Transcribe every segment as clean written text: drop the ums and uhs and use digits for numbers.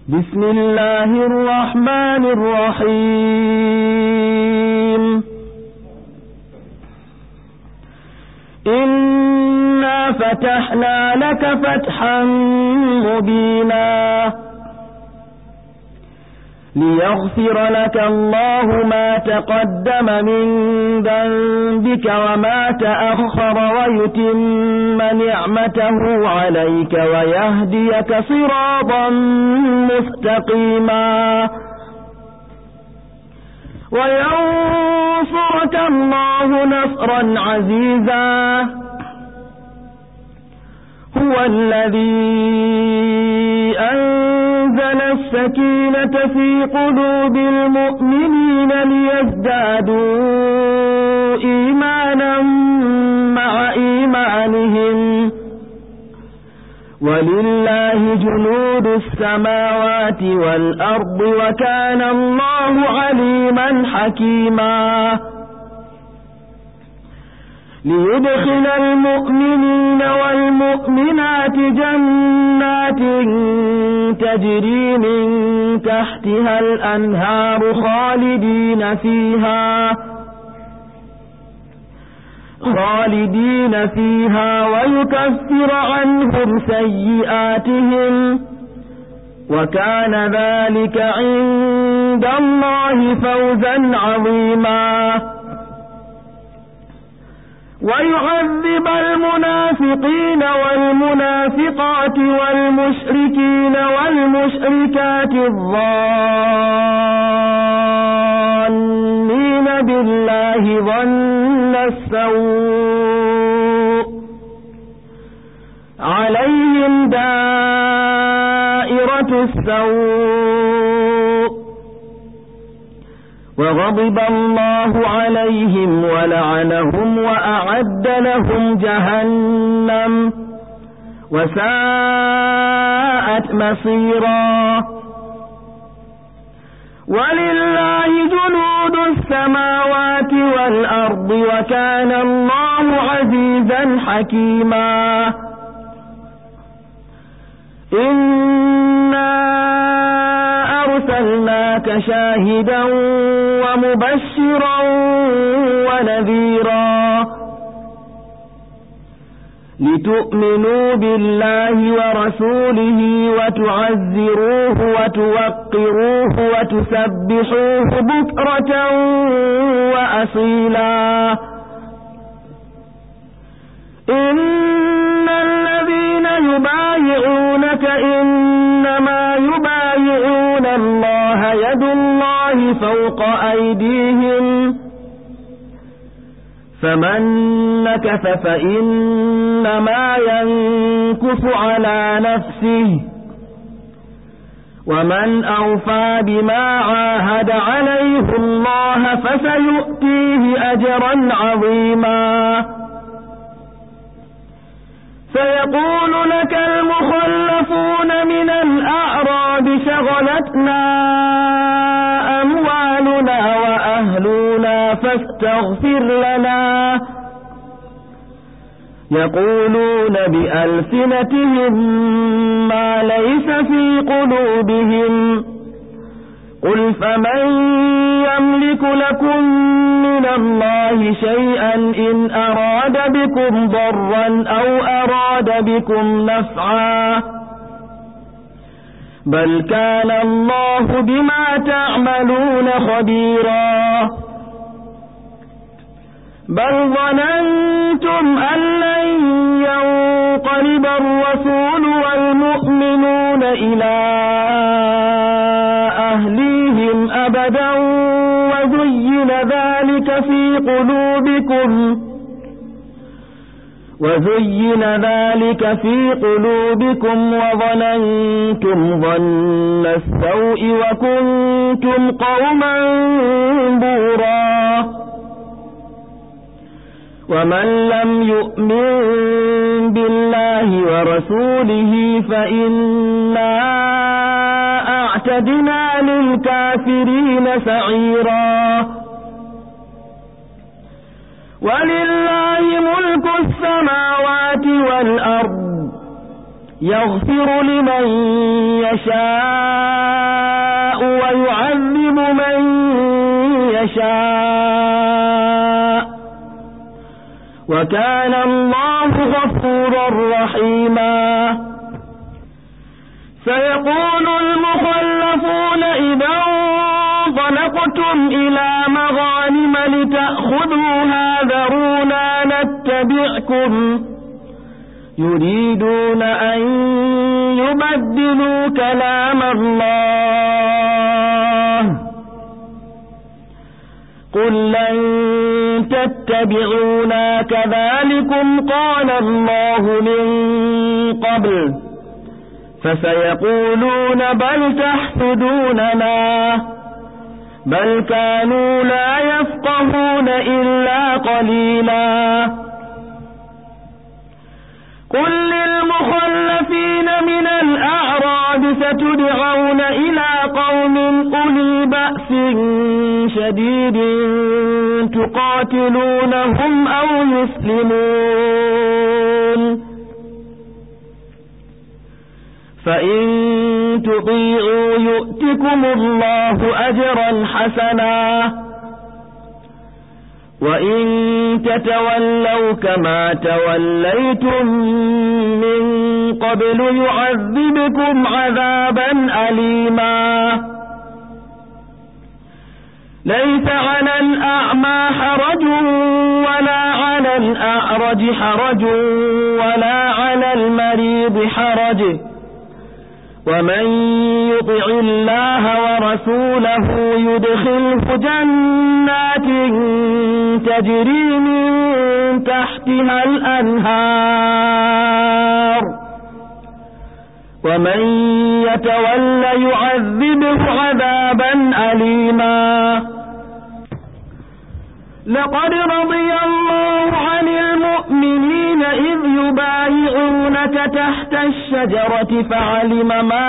بسم الله الرحمن الرحيم إنا فتحنا لك فتحا مبينا ليغفر لك الله ما تقدم من ذنبك وما تأخر ويتم نعمته عليك ويهديك صراطا مستقيما وينصرك الله نصرا عزيزا هو الذي أنزل السكينة في قلوب المؤمنين ليزدادوا إيمانا مع إيمانهم ولله جنود السماوات والأرض وكان الله عليما حكيما ليدخل المؤمنين والمؤمنات جنات تجري من تحتها الأنهار خالدين فيها ويكفر عنهم سيئاتهم وكان ذلك عند الله فوزا عظيما ويعذب المنافقين والمنافقات والمشركين والمشركات الظانين بالله ظن السوء عليهم دائرة السوء وغضب الله عليهم ولعنهم وأعد لهم جهنم وساءت مصيرا ولله جنود السماوات والأرض وكان الله عزيزا حكيما إنا أرسلناك شاهدا ومبشرا ونذيرا لتؤمنوا بالله ورسوله وتعزروه وتوقروه وتسبحوه بكرة وأصيلا إن الذين يبايعونك إنما يبايعون الله يد الله فوق أيديهم فمن نكث فإنما ينكث على نفسه ومن أوفى بما عاهد عليه الله فسيؤتيه أجرا عظيما سيقول لك المخلفون من الأعراب شغلتنا أموالنا وأهلنا فاستغفر لنا يقولون بألسنتهم ما ليس في قلوبهم قل فمن يملك لكم من الله شيئا إن أراد بكم ضرا أو أراد بكم نفعا بل كان الله بما تعملون خبيرا بل ظننتم أن لن ينقلب الرسول والمؤمنون إلى أهليهم أبدا وزين ذلك في قلوبكم وظننتم ظن السوء وكنتم قوما بورا ومن لم يؤمن بالله ورسوله فإنا أعتدنا للكافرين سعيرا ولله ملك السماوات والأرض يغفر لمن يشاء يشاء وكان الله غفورا رحيما سيقول المخلفون إذا انطلقتم إلى مغانم لتأخذوها ذرونا نتبعكم يريدون أن يبدلوا كلام الله قل لن تتبعونا كذلكم قال الله من قبل فسيقولون بل تحسدوننا بل كانوا لا يفقهون إلا قليلا قل للمخلفين من الأعراب ستدعون إلى قوم أولي بأس شديد تقاتلونهم أو يسلمون فإن تطيعوا يؤتكم الله أجرا حسنا وإن تتولوا كما توليتم من قبل يعذبكم عذابا أليما ليس على الأعمى حرج ولا على الأعرج حرج ولا على المريض حرج ومن يطع الله ورسوله يدخله جنات تجري من تحتها الأنهار ومن يتول يعذبه عذابا أليما لقد رضي الله عن المؤمنين إذ يبايعونك تحت الشجرة فعلم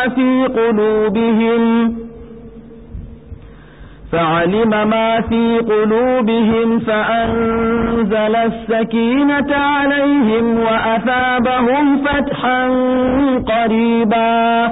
ما في قلوبهم فأنزل السكينة عليهم وأثابهم فتحا قريبا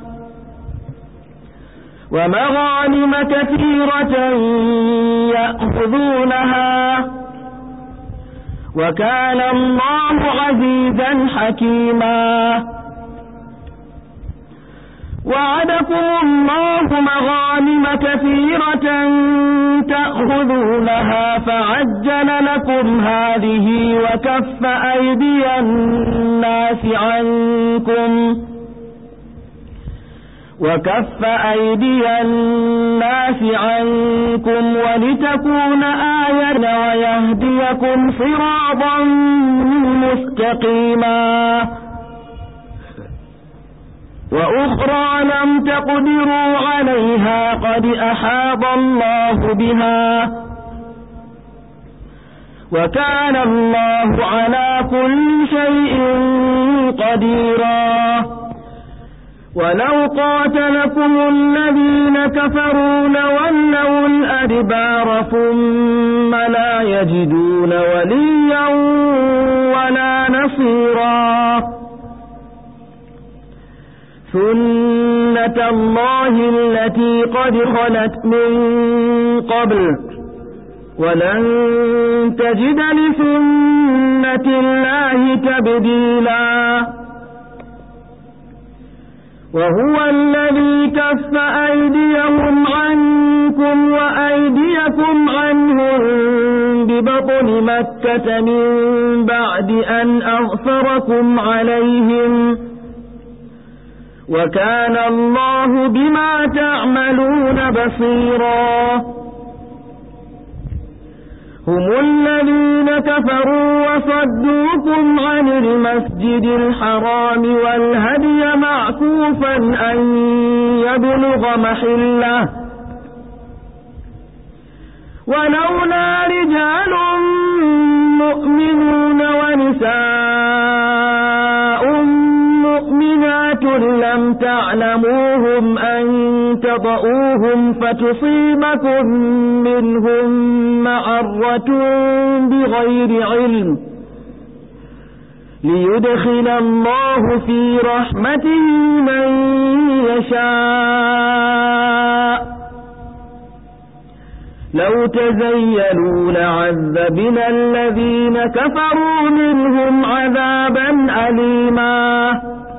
ومغانم كثيرة يأخذونها وكان الله عزيزا حكيما وعدكم الله مغانم كثيرة تأخذونها فعجل لكم هذه وكف أيدي الناس عنكم ولتكون آية ويهديكم صراطا مستقيما وأخرى لم تقدروا عليها قد أحاط الله بها وكان الله على كل شيء قديرا ولو قاتلكم الذين كفروا لولوا الأدبار ثم لا يجدون وليا ولا نصيرا سنة الله التي قد خلت من قبل ولن تجد لسنة الله تبديلا وهو الذي كف أيديهم عنكم وأيديكم عنهم ببطن مكة من بعد أن أغفركم عليهم وكان الله بما تعملون بصيرا هم الذين كفروا وصدوكم عن المسجد الحرام والهدي معكوفا أن يبلغ محله ولولا رجال مؤمنون ونساء مؤمنات لم تعلموهم أن تطؤوهم فتصيبكم منهم معرة بغير علم ليدخل الله في رحمته من لو تزيلوا لعذبنا الذين كفروا منهم عذابا أليما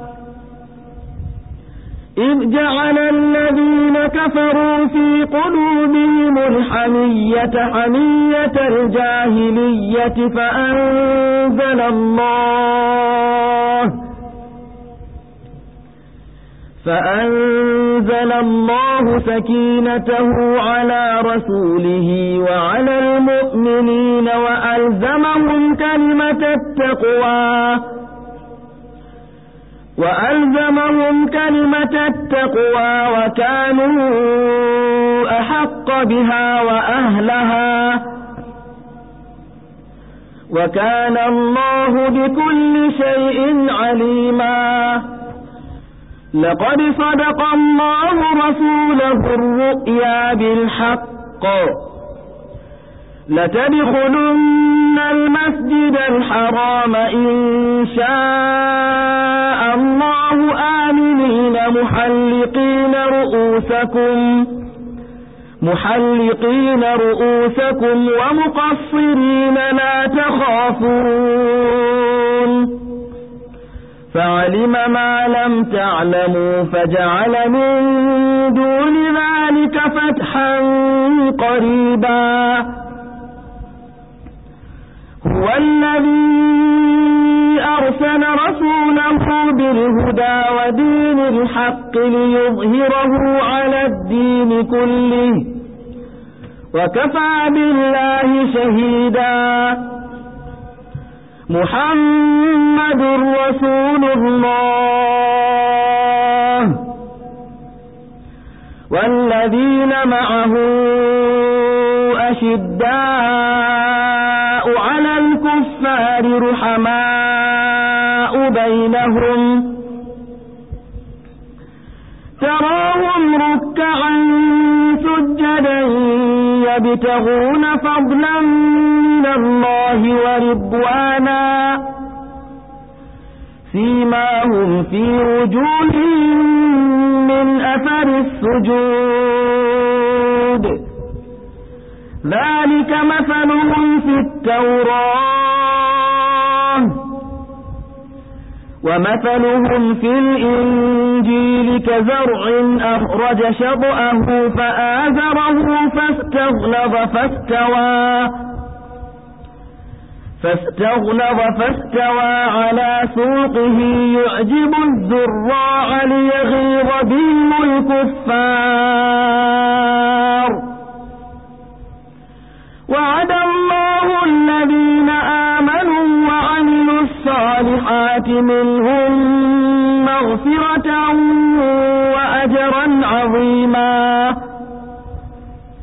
إذ جعل الذين كفروا في قلوبهم الحمية حمية الجاهلية فأنزل الله سكينته على رسوله وعلى المؤمنين وألزمهم كلمة التقوى وكانوا أحق بها وأهلها وكان الله بكل شيء عليما لقد صدق الله رسوله الرؤيا بالحق لتدخلن المسجد الحرام إن شاء الله آمنين محلقين رؤوسكم ومقصرين لا تخافون فعلم ما لم تعلموا فجعل من دون ذلك فتحا قريبا هو الذي أرسل رسوله بالهدى ودين الحق ليظهره على الدين كله وكفى بالله شهيدا محمد رسول الله والذين معه أشداء على الكفار رحماء بينهم تراهم ركعا سجدا يبتغون فضلا من الله ورضوانا سيماهم في وجوههم من أثر السجود ذلك مثلهم في التوراة ومثلهم في الإنجيل كزرع أخرج شطأه فآزره فاستغلظ فاستوى على سوقه يعجب الزراع ليغيظ بهم الكفار وعد الله الذين آمنوا وعملوا الصالحات منهم مغفرة